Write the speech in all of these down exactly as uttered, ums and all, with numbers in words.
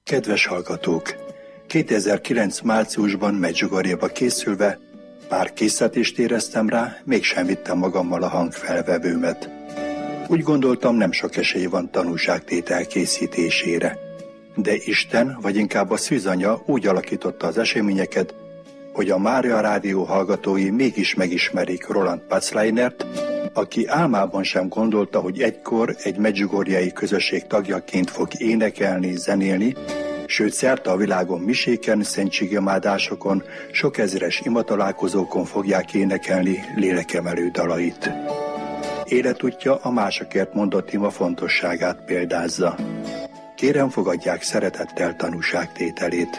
Kedves hallgatók! kétezer-kilenc márciusban Medjugorjéba készülve bár készletést éreztem rá, mégsem vittem magammal a hangfelvevőmet. Úgy gondoltam, nem sok esély van tanúságtétel készítésére. De Isten, vagy inkább a szűzanya úgy alakította az eseményeket, hogy a Mária Rádió hallgatói mégis megismerik Roland Pacleinert, aki álmában sem gondolta, hogy egykor egy medjugorjei közösség tagjaként fog énekelni, zenélni, sőt szerte a világon miséken, szentségemádásokon, sok ezeres imatalálkozókon fogják énekelni lélekemelő dalait. Életútja a másokért mondott ima fontosságát példázza. Kérem, fogadják szeretettel tanúságtételét.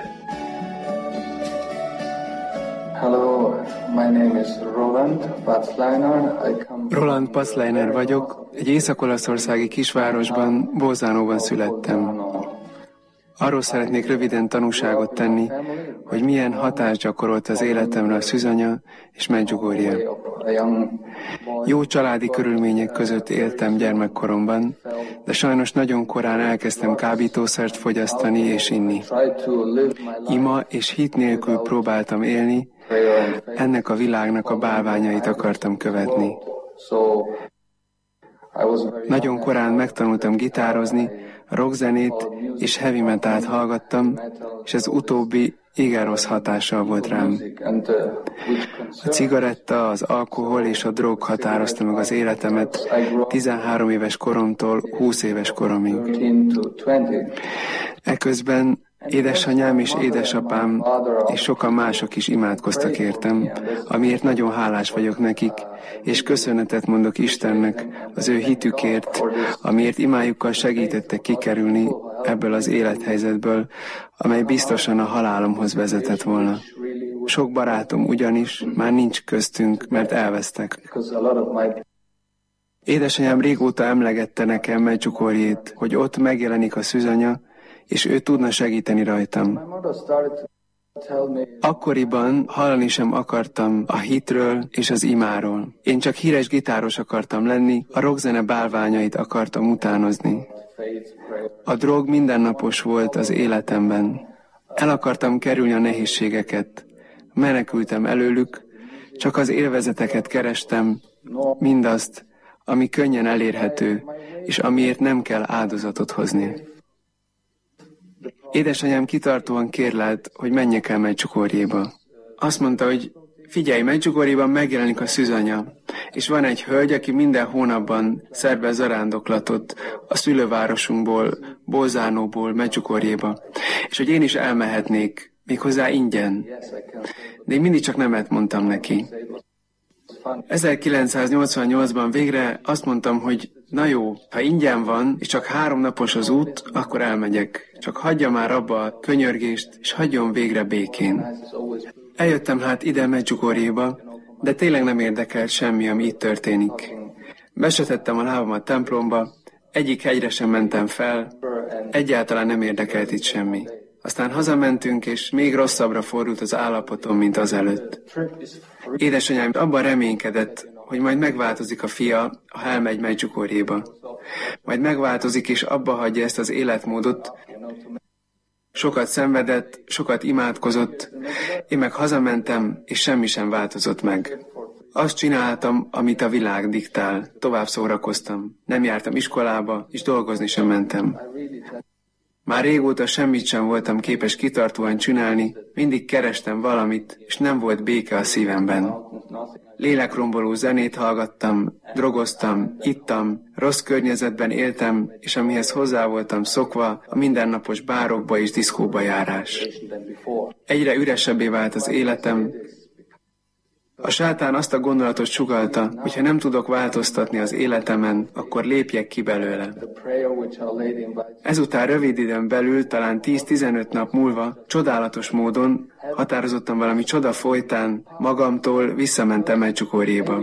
Hello, my name is Roland Pacleiner. I come Roland Pacleiner vagyok, egy észak-olaszországi kisvárosban, Bolzánóban születtem. Arról szeretnék röviden tanúságot tenni, hogy milyen hatást gyakorolt az életemre a szűzanya és Medjugorje. Jó családi körülmények között éltem gyermekkoromban, de sajnos nagyon korán elkezdtem kábítószert fogyasztani és inni. Ima és hit nélkül próbáltam élni, ennek a világnak a bálványait akartam követni. Nagyon korán megtanultam gitározni, rockzenét és heavy metalt hallgattam, és ez utóbbi igen rossz hatással volt rám. A cigaretta, az alkohol és a drog határozta meg az életemet tizenhárom éves koromtól húsz éves koromig. Eközben édesanyám és édesapám és sokan mások is imádkoztak értem, amiért nagyon hálás vagyok nekik, és köszönetet mondok Istennek az ő hitükért, amiért imájukkal segítettek kikerülni ebből az élethelyzetből, amely biztosan a halálomhoz vezetett volna. Sok barátom ugyanis már nincs köztünk, mert elvesztek. Édesanyám régóta emlegette nekem Medjugorjét, hogy ott megjelenik a szűzanya, és ő tudna segíteni rajtam. Akkoriban hallani sem akartam a hitről és az imáról. Én csak híres gitáros akartam lenni, a rockzene bálványait akartam utánozni. A drog mindennapos volt az életemben. El akartam kerülni a nehézségeket. Menekültem előlük, csak az élvezeteket kerestem, mindazt, ami könnyen elérhető, és amiért nem kell áldozatot hozni. Édesanyám kitartóan kérlelt, hogy menjek el Medjugorjéba. Azt mondta, hogy figyelj, Medjugorjéban megjelenik a szűzanya, és van egy hölgy, aki minden hónapban szervez zarándoklatot a szülővárosunkból, Bolzánóból Medjugorjéba, és hogy én is elmehetnék, méghozzá ingyen. De én mindig csak nemet mondtam neki. ezerkilencszáznyolcvannyolcban végre azt mondtam, hogy na jó, ha ingyen van, és csak három napos az út, akkor elmegyek. Csak hagyja már abba a könyörgést, és hagyjon végre békén. Eljöttem hát ide Medjugorjéba, de tényleg nem érdekelt semmi, ami itt történik. Besetettem a lábam a templomba, egyik hegyre sem mentem fel, egyáltalán nem érdekelt itt semmi. Aztán hazamentünk, és még rosszabbra fordult az állapotom, mint azelőtt. Édesanyám abban reménykedett, hogy majd megváltozik a fia, ha elmegy Medjugorjéba. Majd megváltozik, és abba hagyja ezt az életmódot. Sokat szenvedett, sokat imádkozott, én meg hazamentem, és semmi sem változott meg. Azt csináltam, amit a világ diktál, tovább szórakoztam. Nem jártam iskolába, és dolgozni sem mentem. Már régóta semmit sem voltam képes kitartóan csinálni, mindig kerestem valamit, és nem volt béke a szívemben. Lélekromboló zenét hallgattam, drogoztam, ittam, rossz környezetben éltem, és amihez hozzá voltam szokva, a mindennapos bárokba és diszkóba járás. Egyre üresebbé vált az életem. A sátán azt a gondolatot sugallta, hogy ha nem tudok változtatni az életemen, akkor lépjek ki belőle. Ezután rövid időn belül, talán tíz-tizenöt nap múlva, csodálatos módon, határozottan valami csoda folytán, magamtól visszamentem Medjugorjéba.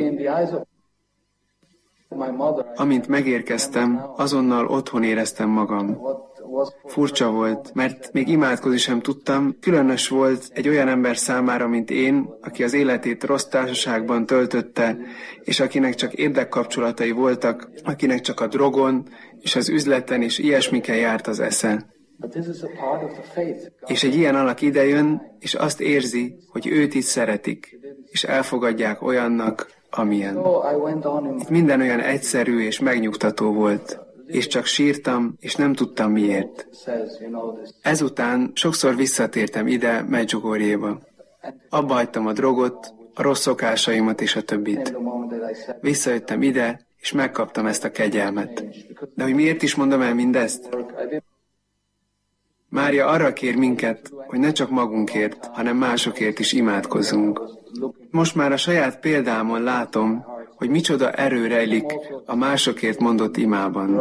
Amint megérkeztem, azonnal otthon éreztem magam. Furcsa volt, mert még imádkozni sem tudtam, különös volt egy olyan ember számára, mint én, aki az életét rossz társaságban töltötte, és akinek csak érdekkapcsolatai voltak, akinek csak a drogon és az üzleten és ilyesmiken járt az esze. És egy ilyen alak idejön, és azt érzi, hogy őt itt szeretik, és elfogadják olyannak, amilyen. Itt minden olyan egyszerű és megnyugtató volt, és csak sírtam, és nem tudtam miért. Ezután sokszor visszatértem ide, Medjugorjéba. Abba hagytam a drogot, a rossz szokásaimat és a többit. Visszajöttem ide, és megkaptam ezt a kegyelmet. De hogy miért is mondom el mindezt? Mária arra kér minket, hogy ne csak magunkért, hanem másokért is imádkozzunk. Most már a saját példámon látom, hogy micsoda erő rejlik a másokért mondott imában.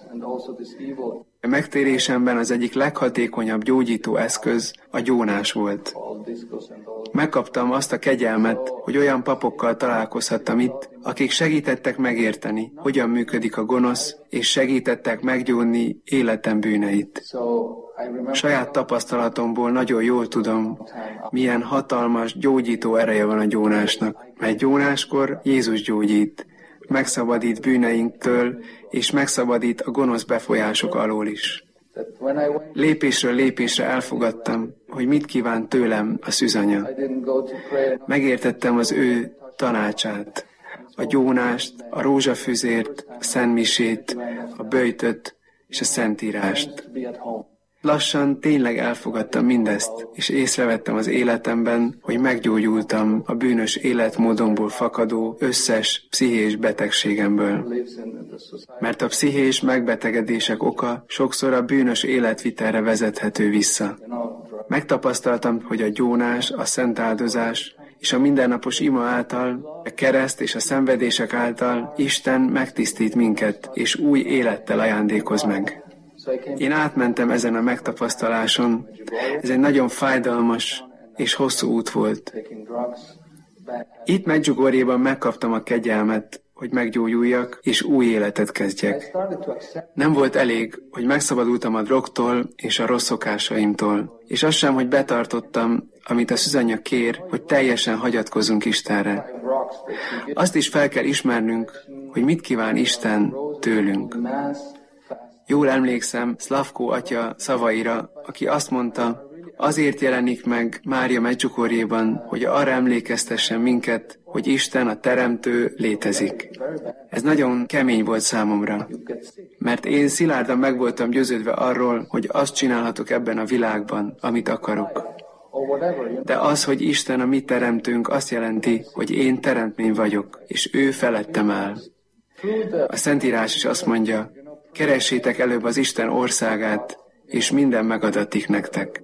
A megtérésemben az egyik leghatékonyabb gyógyító eszköz a gyónás volt. Megkaptam azt a kegyelmet, hogy olyan papokkal találkozhattam itt, akik segítettek megérteni, hogyan működik a gonosz, és segítettek meggyónni életem bűneit. Saját tapasztalatomból nagyon jól tudom, milyen hatalmas gyógyító ereje van a gyónásnak, mely gyónáskor Jézus gyógyít, megszabadít bűneinktől, és megszabadít a gonosz befolyások alól is. Lépésről lépésre elfogadtam, hogy mit kíván tőlem a szűzanya. Megértettem az ő tanácsát, a gyónást, a rózsafüzért, a szentmisét, a böjtöt és a szentírást. Lassan tényleg elfogadtam mindezt, és észrevettem az életemben, hogy meggyógyultam a bűnös életmódomból fakadó összes pszichés betegségemből. Mert a pszichés megbetegedések oka sokszor a bűnös életvitelre vezethető vissza. Megtapasztaltam, hogy a gyónás, a szentáldozás és a mindennapos ima által, a kereszt és a szenvedések által Isten megtisztít minket, és új élettel ajándékoz meg. Én átmentem ezen a megtapasztaláson, ez egy nagyon fájdalmas és hosszú út volt. Itt Medjugorjéban megkaptam a kegyelmet, hogy meggyógyuljak és új életet kezdjek. Nem volt elég, hogy megszabadultam a drogtól és a rossz szokásaimtól, és az sem, hogy betartottam, amit a szűzanya kér, hogy teljesen hagyatkozzunk Istenre. Azt is fel kell ismernünk, hogy mit kíván Isten tőlünk. Jól emlékszem Szlavkó atya szavaira, aki azt mondta, azért jelenik meg Mária Medjugorjéban, hogy arra emlékeztessen minket, hogy Isten, a Teremtő létezik. Ez nagyon kemény volt számomra, mert én szilárdan meg voltam győződve arról, hogy azt csinálhatok ebben a világban, amit akarok. De az, hogy Isten a mi teremtőnk, azt jelenti, hogy én teremtmény vagyok, és ő felettem áll. A Szentírás is azt mondja, keressétek előbb az Isten országát, és minden megadatik nektek.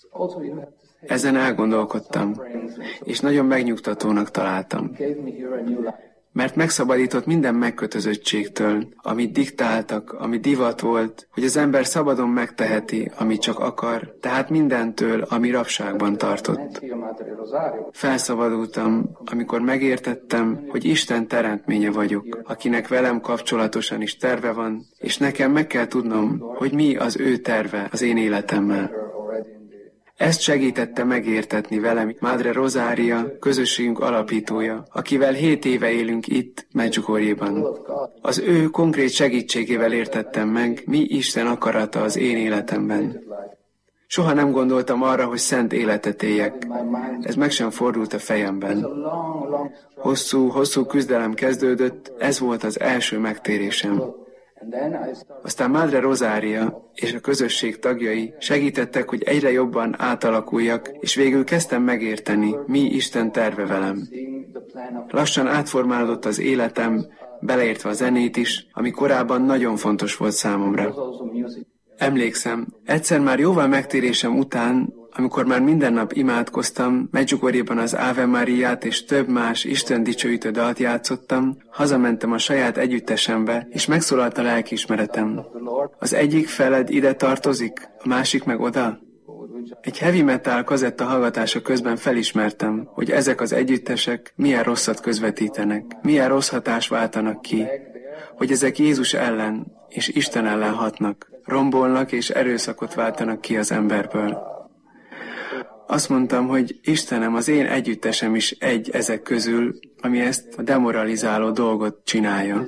Ezen elgondolkodtam, és nagyon megnyugtatónak találtam. Mert megszabadított minden megkötözöttségtől, amit diktáltak, ami divat volt, hogy az ember szabadon megteheti, amit csak akar, tehát mindentől, ami rabságban tartott. Felszabadultam, amikor megértettem, hogy Isten teremtménye vagyok, akinek velem kapcsolatosan is terve van, és nekem meg kell tudnom, hogy mi az ő terve az én életemmel. Ezt segítette megértetni velem Madre Rosaria, közösségünk alapítója, akivel hét éve élünk itt, Medjugorjéban. Az ő konkrét segítségével értettem meg, mi Isten akarata az én életemben. Soha nem gondoltam arra, hogy szent életet éljek. Ez meg sem fordult a fejemben. Hosszú, hosszú küzdelem kezdődött, ez volt az első megtérésem. Aztán Madre Rosaria és a közösség tagjai segítettek, hogy egyre jobban átalakuljak, és végül kezdtem megérteni, mi Isten terve velem. Lassan átformálódott az életem, beleértve a zenét is, ami korábban nagyon fontos volt számomra. Emlékszem, egyszer már jóval megtérésem után, amikor már minden nap imádkoztam, Medjugorjéban az Ave Mariát és több más Isten dicsőítő dalt játszottam, hazamentem a saját együttesembe, és megszólalt a lelkiismeretem. Az egyik feled ide tartozik, a másik meg oda? Egy heavy metal kazetta hallgatása közben felismertem, hogy ezek az együttesek milyen rosszat közvetítenek, milyen rossz hatást váltanak ki, hogy ezek Jézus ellen és Isten ellen hatnak, rombolnak és erőszakot váltanak ki az emberből. Azt mondtam, hogy Istenem, az én együttesem is egy ezek közül, ami ezt a demoralizáló dolgot csinálja.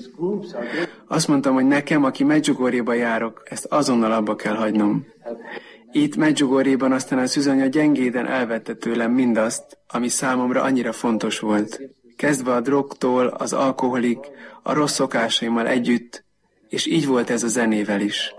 Azt mondtam, hogy nekem, aki Medjugorjéba járok, ezt azonnal abba kell hagynom. Itt Medjugorjéban aztán a szűzanya gyengéden elvette tőlem mindazt, ami számomra annyira fontos volt. Kezdve a drogtól, az alkoholig, a rossz szokásaimmal együtt, és így volt ez a zenével is.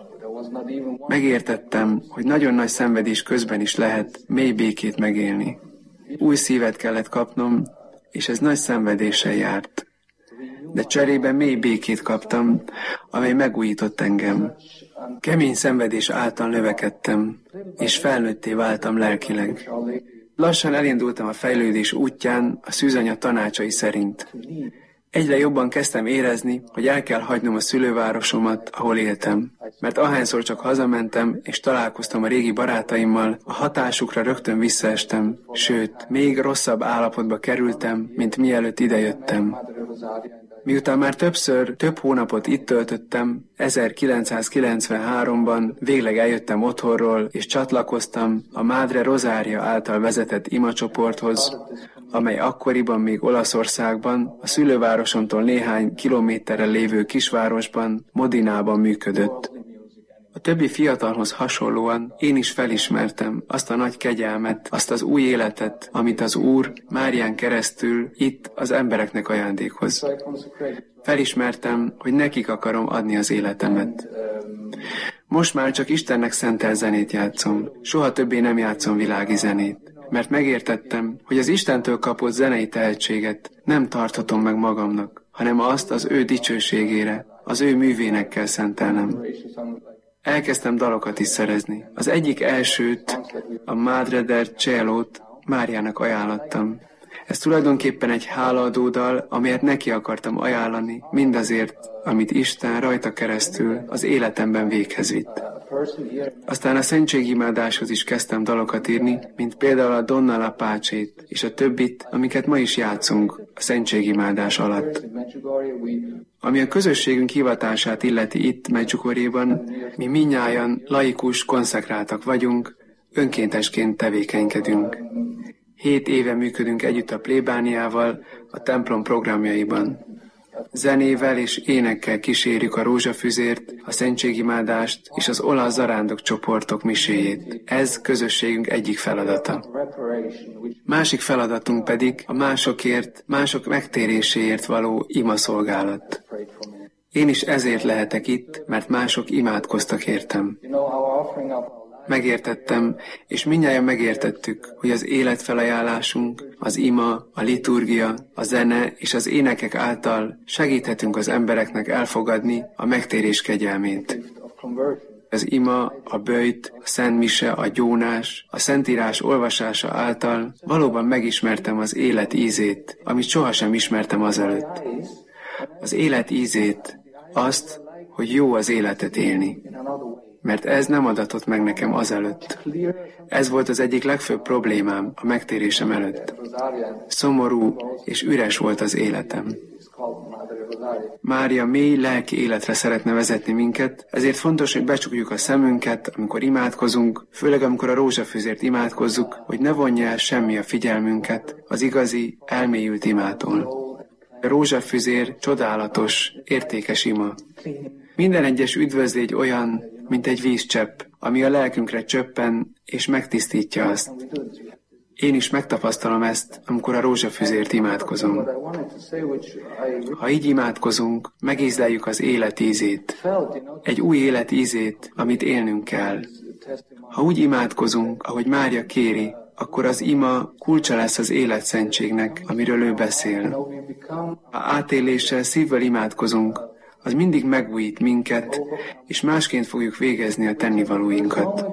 Megértettem, hogy nagyon nagy szenvedés közben is lehet mély békét megélni. Új szívet kellett kapnom, és ez nagy szenvedéssel járt. De cserébe mély békét kaptam, amely megújított engem. Kemény szenvedés által növekedtem, és felnőtté váltam lelkileg. Lassan elindultam a fejlődés útján a szűzanya tanácsai szerint. Egyre jobban kezdtem érezni, hogy el kell hagynom a szülővárosomat, ahol éltem. Mert ahányszor csak hazamentem, és találkoztam a régi barátaimmal, a hatásukra rögtön visszaestem, sőt, még rosszabb állapotba kerültem, mint mielőtt idejöttem. Miután már többször, több hónapot itt töltöttem, ezerkilencszázkilencvenháromban végleg eljöttem otthonról, és csatlakoztam a Madre Rosaria által vezetett imacsoporthoz, amely akkoriban még Olaszországban, a szülővárosomtól néhány kilométerre lévő kisvárosban, Modinában működött. A többi fiatalhoz hasonlóan én is felismertem azt a nagy kegyelmet, azt az új életet, amit az Úr Márián keresztül itt az embereknek ajándékhoz. Felismertem, hogy nekik akarom adni az életemet. Most már csak Istennek szentelt zenét játszom. Soha többé nem játszom világi zenét, mert megértettem, hogy az Istentől kapott zenei tehetséget nem tarthatom meg magamnak, hanem azt az ő dicsőségére, az ő művének kell szentelnem. Elkezdtem dalokat is szerezni. Az egyik elsőt, a Madre del Cielót Máriának ajánlottam. Ez tulajdonképpen egy hálaadó dal, amelyet neki akartam ajánlani, mindazért, amit Isten rajta keresztül az életemben véghez vitt. Aztán a szentségimádáshoz is kezdtem dalokat írni, mint például a Donna la Pace-t és a többit, amiket ma is játszunk a szentségimádás alatt. Ami a közösségünk hivatását illeti itt Medjugorjéban, mi mindnyájan laikus, konszekráltak vagyunk, önkéntesként tevékenykedünk. Hét éve működünk együtt a plébániával, a templom programjaiban. Zenével és énekkel kísérjük a rózsafüzért, a szentségimádást és az olasz zarándok csoportok miséjét. Ez közösségünk egyik feladata. Másik feladatunk pedig a másokért, mások megtéréséért való imaszolgálat. Én is ezért lehetek itt, mert mások imádkoztak értem. Megértettem, és mindnyájan megértettük, hogy az életfelajánlásunk, az ima, a liturgia, a zene és az énekek által segíthetünk az embereknek elfogadni a megtérés kegyelmét. Az ima, a böjt, a szent mise, a gyónás, a szentírás olvasása által valóban megismertem az élet ízét, amit sohasem ismertem azelőtt. Az élet ízét, azt, hogy jó az életet élni. Mert ez nem adatott meg nekem azelőtt. Ez volt az egyik legfőbb problémám a megtérésem előtt. Szomorú és üres volt az életem. Mária mély lelki életre szeretne vezetni minket, ezért fontos, hogy becsukjuk a szemünket, amikor imádkozunk, főleg amikor a rózsafüzért imádkozzuk, hogy ne vonja el semmi a figyelmünket az igazi, elmélyült imától. A rózsafüzér csodálatos, értékes ima. Minden egyes üdvözlégy olyan, mint egy vízcsepp, ami a lelkünkre csöppen és megtisztítja azt. Én is megtapasztalom ezt, amikor a rózsafüzért imádkozom. Ha így imádkozunk, megízleljük az élet ízét. Egy új élet ízét, amit élnünk kell. Ha úgy imádkozunk, ahogy Mária kéri, akkor az ima kulcsa lesz az életszentségnek, amiről ő beszél. Ha átéléssel, szívvel imádkozunk, az mindig megújít minket, és másként fogjuk végezni a tennivalóinkat.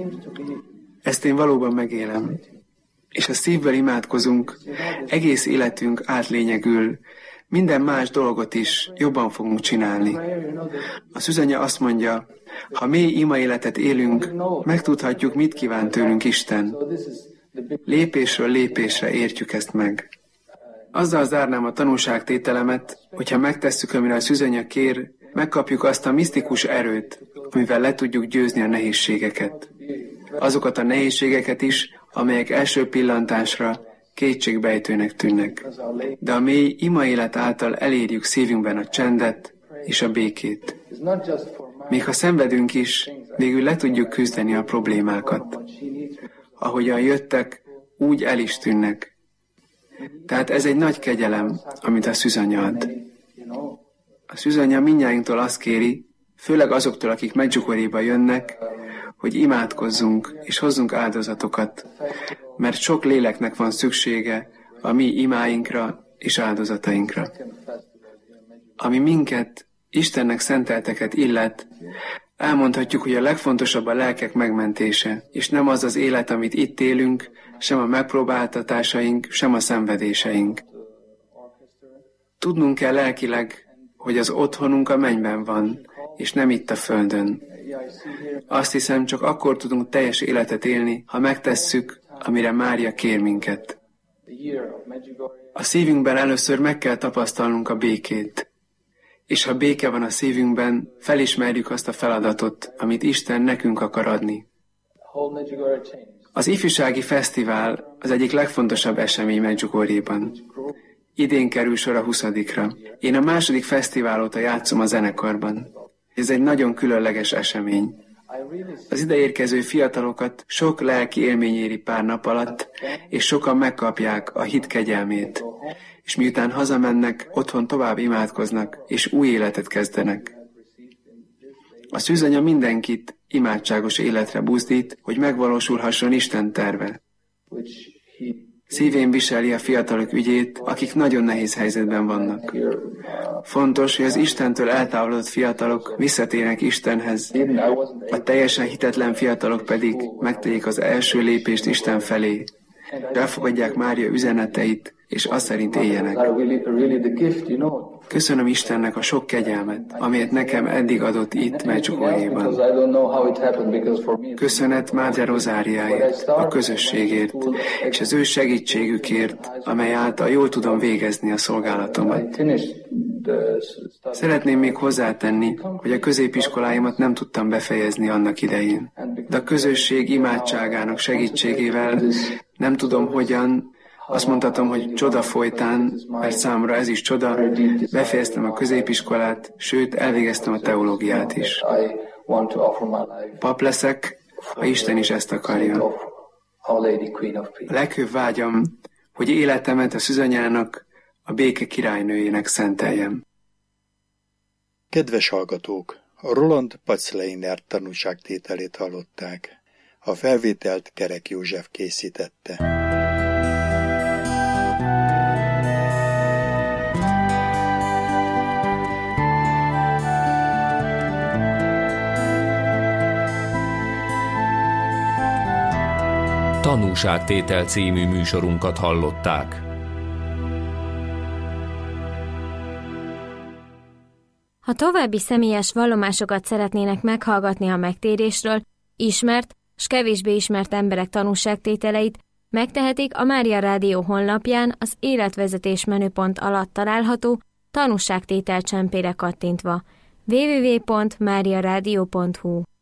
Ezt én valóban megélem. És ha szívvel imádkozunk, egész életünk átlényegül, minden más dolgot is jobban fogunk csinálni. A szűzanya azt mondja, ha mély ima életet élünk, megtudhatjuk, mit kíván tőlünk Isten. Lépésről lépésre értjük ezt meg. Azzal zárnám a tanúságtételemet, hogyha megtesszük, amire a szűzanya kér, megkapjuk azt a misztikus erőt, amivel le tudjuk győzni a nehézségeket. Azokat a nehézségeket is, amelyek első pillantásra kétségbejtőnek tűnnek. De a mély imaélet által elérjük szívünkben a csendet és a békét. Még ha szenvedünk is, végül le tudjuk küzdeni a problémákat. Ahogyan jöttek, úgy el is tűnnek. Tehát ez egy nagy kegyelem, amit a szűzanya ad. A szűzanya mindnyájunktól azt kéri, főleg azoktól, akik Medjugorjéba jönnek, hogy imádkozzunk és hozzunk áldozatokat, mert sok léleknek van szüksége a mi imáinkra és áldozatainkra. Ami minket, Istennek szentelteket illet, elmondhatjuk, hogy a legfontosabb a lelkek megmentése, és nem az az élet, amit itt élünk, sem a megpróbáltatásaink, sem a szenvedéseink. Tudnunk kell lelkileg, hogy az otthonunk a mennyben van, és nem itt a földön. Azt hiszem, csak akkor tudunk teljes életet élni, ha megtesszük, amire Mária kér minket. A szívünkben először meg kell tapasztalnunk a békét. És ha béke van a szívünkben, felismerjük azt a feladatot, amit Isten nekünk akar adni. Az ifjúsági fesztivál az egyik legfontosabb esemény Medjugorjéban. Idén kerül sor a huszadikra. Én a második fesztivál óta játszom a zenekarban. Ez egy nagyon különleges esemény. Az ideérkező fiatalokat sok lelki élmény éri pár nap alatt, és sokan megkapják a hit kegyelmét. És miután hazamennek, otthon tovább imádkoznak, és új életet kezdenek. A szűzanya mindenkit imádságos életre buzdít, hogy megvalósulhasson Isten terve. Szívén viseli a fiatalok ügyét, akik nagyon nehéz helyzetben vannak. Fontos, hogy az Istentől eltávolodott fiatalok visszatérnek Istenhez, a teljesen hitetlen fiatalok pedig megtegyék az első lépést Isten felé, elfogadják Mária üzeneteit, és azt szerint éljenek. Köszönöm Istennek a sok kegyelmet, amelyet nekem eddig adott itt Medjugorjéban. Köszönet Mária Rozáriáért, a közösségért, és az ő segítségükért, amely által jól tudom végezni a szolgálatomat. Szeretném még hozzátenni, hogy a középiskoláimat nem tudtam befejezni annak idején. De a közösség imádságának segítségével nem tudom hogyan, azt mondhatom, hogy csoda folytán, mert számomra ez is csoda, befejeztem a középiskolát, sőt, elvégeztem a teológiát is. Pap leszek, ha Isten is ezt akarja. A legfőbb vágyam, hogy életemet a szűzanyának, a béke királynőjének szenteljem. Kedves hallgatók, a Roland Pacleiner tanúságtételét hallották. A felvételt Kerek József készítette. Tanúságtétel című műsorunkat hallották. Ha további személyes vallomásokat szeretnének meghallgatni a megtérésről, ismert s kevésbé ismert emberek tanúságtételeit, megtehetik a Mária Rádió honlapján az életvezetés menüpont alatt található tanúságtétel csempére kattintva. double-u double-u double-u pont mária rádió pont hu